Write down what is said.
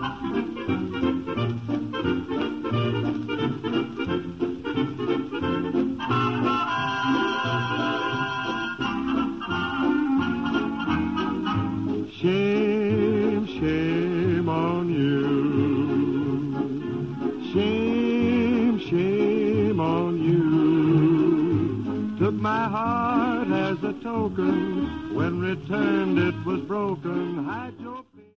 Shame, shame on you. Shame, shame on you. Took my heart as a token. When returned it was broken.